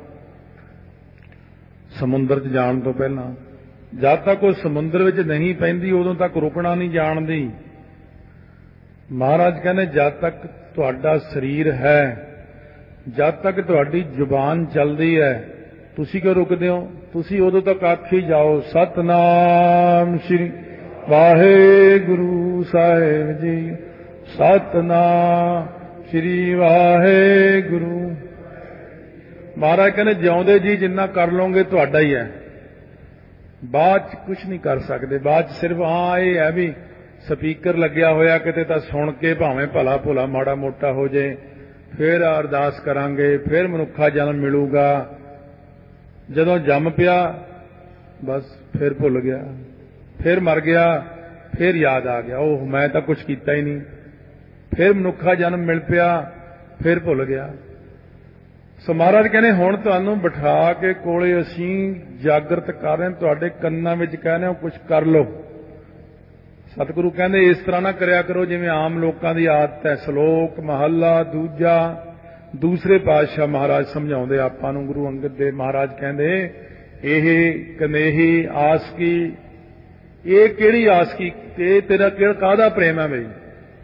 ਸਮੁੰਦਰ 'ਚ ਜਾਣ ਤੋਂ ਪਹਿਲਾਂ? ਜਦ ਤੱਕ ਉਹ ਸਮੁੰਦਰ ਵਿੱਚ ਨਹੀਂ ਪੈਂਦੀ ਉਦੋਂ ਤੱਕ ਰੁਕਣਾ ਨਹੀਂ ਜਾਣਦੀ। ਮਹਾਰਾਜ ਕਹਿੰਦੇ ਜਦ ਤੱਕ ਤੁਹਾਡਾ ਸਰੀਰ ਹੈ, ਜਦ ਤੱਕ ਤੁਹਾਡੀ ਜ਼ੁਬਾਨ ਚੱਲਦੀ ਹੈ, ਤੁਸੀਂ ਕਿਉਂ ਰੁਕਦੇ ਹੋ? ਤੁਸੀਂ ਉਦੋਂ ਤੱਕ ਆਖੀ ਜਾਓ ਸਤਨਾਮ ਸ੍ਰੀ ਵਾਹਿਗੁਰੂ ਸਾਹਿਬ ਜੀ, ਸਤਨਾਮ ਸ੍ਰੀ ਵਾਹਿਗੁਰੂ। ਮਹਾਰਾਜ ਕਹਿੰਦੇ ਜਿਉਂਦੇ ਜੀ ਜਿੰਨਾ ਕਰ ਲਓਗੇ ਤੁਹਾਡਾ ਹੀ ਹੈ, ਬਾਅਦ ਚ ਕੁਝ ਨਹੀਂ ਕਰ ਸਕਦੇ। ਬਾਅਦ ਚ ਸਿਰਫ ਇਹ ਹੈ ਵੀ ਸਪੀਕਰ ਲੱਗਿਆ ਹੋਇਆ ਕਿਤੇ ਤਾਂ ਸੁਣ ਕੇ ਭਾਵੇਂ ਭਲਾ ਭੁਲਾ ਮਾੜਾ ਮੋਟਾ ਹੋ ਜਾਏ, फिर अरदास करांगे, फिर मनुखा जन्म मिलूगा। जदों जम पिया बस फिर भुल गया, फिर मर गया, फिर याद आ गया ओह मैं तो कुछ किया ही नहीं। फिर मनुखा जन्म मिल पिया, फिर भुल गया। सो महाराज कहने हुण तुहानूं बिठा के कोले असीं जागृत कर रहे, तुहाडे कन्नां विच कहने कुछ कर लो। सतगुरु कहंदे इस तरह ना करया करो जिवें आम लोकां दी आदत है। श्लोक महला दूजा दूसरे पातशाह महाराज समझाउंदे आपां नूं, गुरु अंगद देव महाराज कहंदे ਇਹ कनेही आसकी, ਇਹ ਕਿਹੜੀ आसकी, ਤੇ ਤੇਰਾ ਕਿਹੜਾ ਕਾਹਦਾ ਪ੍ਰੇਮ ਹੈ ਬਈ।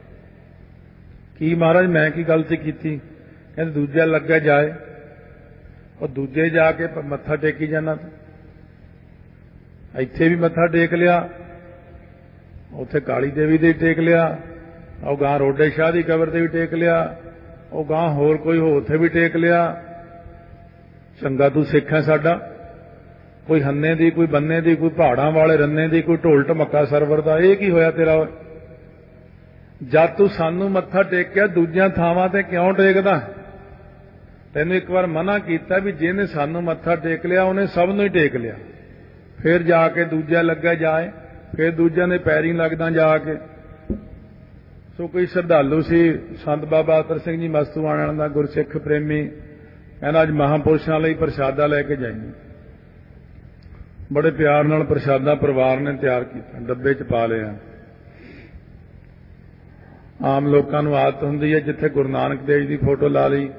ਕੀ महाराज मैं की गलती ਕੀਤੀ? कहते दूजा लग्या जाए, और दूजे जाके मत्था टेकी जाना, ਇੱਥੇ भी मत्था टेक लिया, ਉੱਥੇ काली देवी ਦੇ टेक लिया, और गां रोडे शाह की कबर ते भी टेक लिया, और गां होर कोई हो ਉੱਥੇ भी टेक लिया। चंगा तू सिख है साडा, कोई हन्ने दी, कोई बन्ने दी, कोई पहाड़ां वाले रन्ने दी, कोई ढोल ढमक्का सरवर दा, ਇਹ ਕੀ ਹੋਇਆ ਤੇਰਾ? जद तू सानू मत्था टेकिया दूजियां थावां ते क्यों टेकदा? तैनूं एक बार मना कीता भी जिहने सानू मत्था टेक लिया उन्हें सब नूं ही टेक लिया। फिर जाके दूजा लग्या जाए, फिर दूजियां दे पैरीं लगदा जाके। सो कोई श्रद्धालु सी संत बाबा अतर सिंह जी मस्तूआणा दा गुरसिख प्रेमी, कहना अज महापुरुषां लई प्रसादा लैके जाइए। बड़े प्यार नाल प्रसादा परिवार ने तैयार किया, डब्बे च पा लिया। आम लोगों को आदत होंदी है जिथे गुरु नानक देव की फोटो ला ली,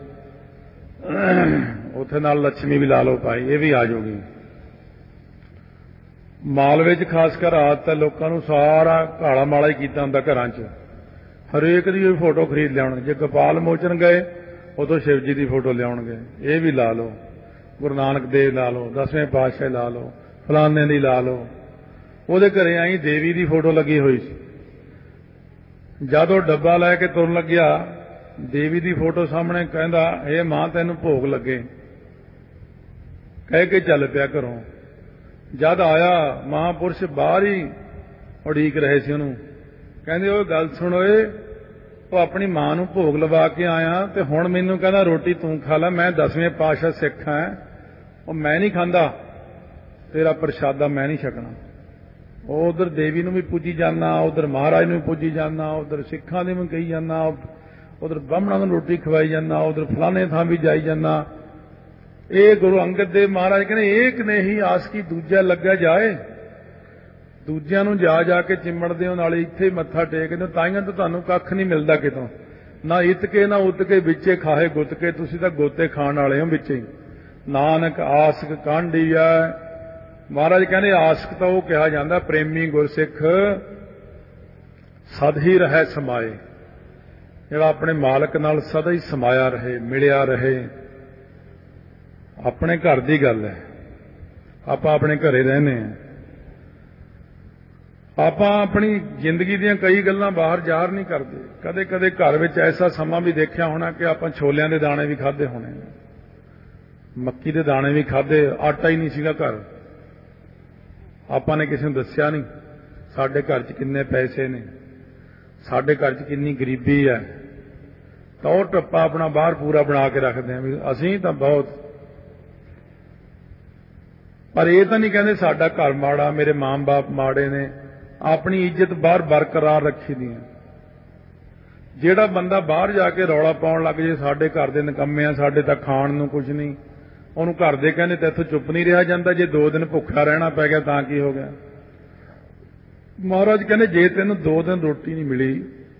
उथे नाल लक्ष्मी भी ला लो पाई, ये भी आ जाऊगी। मालवे च खासकर आदत है लोगों को सारा काला माला ही किया होंदा घरां च, हरेक की फोटो खरीद लिया। जे गोपाल मोचन गए उदों शिव जी की फोटो लियाउणगे, ये भी ला लो, गुरु नानक देव ला लो, 10वें पातशाह ला लो, फलाने दी ला लो। उहदे घरे आई देवी की फोटो लगी हुई सी, जद वो डब्बा लैके तुरन लग्या देवी की फोटो सामने, कहंदा हे मां तैनूं भोग लगे, कह के चल पिया घरों। जद आया महापुरुष बाहर ही उड़ीक रहे सी उहनूं, कहंदे ओए गल सुण ओए, वो अपनी मां नूं भोग लवा के आया ते हुण मैनूं कहंदा रोटी तूं खा लै, मैं 10वें पातशाह सिख हां, वो मैं नहीं खांदा, तेरा प्रसादा मैं नहीं छकना। उधर देवी नूं भी पूजी जाना, उधर महाराज नूं भी पूजी जाना, उधर सिखां दे भी कही जाना, उधर ब्राह्मणां नूं रोटी खवाई जाना, उधर फलाने थां भी जाई जाना। ये गुरु अंगद देव महाराज कहने एक ने ही आस की दूजा लग्या जाए, दूजियां नूं जा जाके चिम्मड़दे हो, नाले इत्थे मत्था टेकदे हो, ताईं तो तुहानूं कख नहीं मिलदा कितों, ना इतके ना उतके, विचे खाए गुतके, तुसीं तां गोते खाण वाले हो विचे ही। नानक आसक कांढी है। महाराज कहने आसक तो वह कहा जाता प्रेमी गुरसिख सद ही रहे समाए, जिहड़ा अपने मालक नाल सदा ही समाया रहे, मिलिया रहे। अपने घर की गल है, आपां अपने घरे रहने हैं, आपां अपनी जिंदगी दीयां कई गल्लां बाहर ज़ाहिर नहीं करते। कदे कदे घर विच ऐसा समा भी देखिया होना कि आपां छोलियां दे दाणे भी खाधे होने, मक्की दे दाणे भी खाधे, आटा ही नहीं सीगा घर। आपां ने किसी नूं दस्सिया नहीं साडे घर च किन्ने पैसे ने, साडे घर च किन्नी गरीबी है, तौर टप्पा अपना बाहर पूरा बना के रखते हैं भी असीं तां बहुत। पर यह तो नहीं कहते साडा घर माड़ा, मेरे मां बाप माड़े ने, अपनी इज्जत बाहर बरकरार रखी दी है। जिहड़ा बंदा बाहर जाके रौला पाउण लग जे साडे घर दे निकम्मे आ, साडे तां खाण नूं कुछ नहीं, ਉਹਨੂੰ घर ਦੇ कहने तैथों चुप नहीं रहा जाता, जे 2 दिन भुखा रहना पै गया तां की हो गया। महाराज कहने जे तैनूं 2 दिन रोटी नहीं मिली,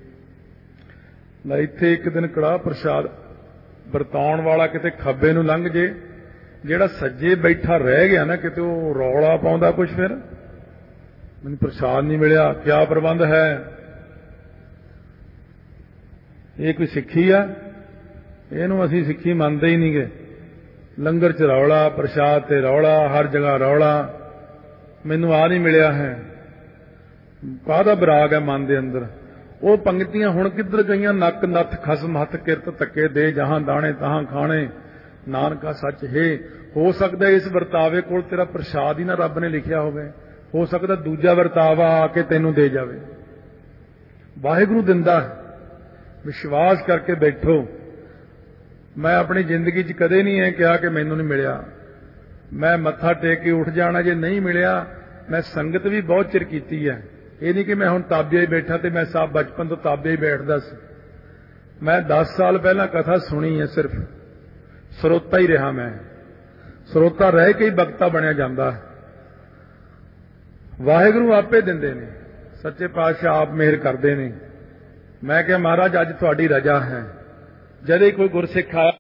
ला इत्थे एक दिन कड़ाह प्रसाद ਵਰਤਾਉਣ वाला किते खब्बे नूं लंघ जे, जिहड़ा सज्जे बैठा रह गया ना किते वो रौला पाउंदा कुछ, फिर मैनूं प्रसाद नहीं मिलिया, क्या प्रबंध है? ये कोई सिक्खी आ? इहनूं असीं सिक्खी मनदे ही नहीं गे। लंगर च रौला, प्रसाद ते रौला, हर जगह रौला, मैनूं आ नहीं मिलिया है। काहदा बराग है मन दे अंदर? वो पंक्तियां हुण किधर गईयां? नक नथ खसम हथ किरत धक्के दे, जहां दाणे तहां खाणे, नानका सच है। हो सकता है इस वरतावे कोल तेरा प्रसाद ही ना रब ने लिखिया होवे, हो सकता दूजा वरतावा आके तैनूं दे जावे। वाहिगुरू दिंदा, विश्वास करके बैठो। मैं अपनी जिंदगी च कदे नहीं है कहा कि मैनू नहीं मिलिया। मैं मत्था टेक के उठ जाना, जे नहीं मिलिया मैं संगत भी बहुत चिर कीती है। ये नहीं कि मैं हुण ताबिया ही बैठा, तो मैं साहब बचपन तो ताबिया ही बैठदा सी। मैं 10 साल पहला कथा सुनी है, सिर्फ ਸਰੋਤਾ ही रहा। मैं ਸਰੋਤਾ रह के ही बगता बनिया जाता है। वाहिगुरू आपे दिंदे ने, सच्चे पातशाह आप मेहर करते हैं। मैं क्या महाराज अज तुहाडी रजा है। जदे कोई गुरसिख आया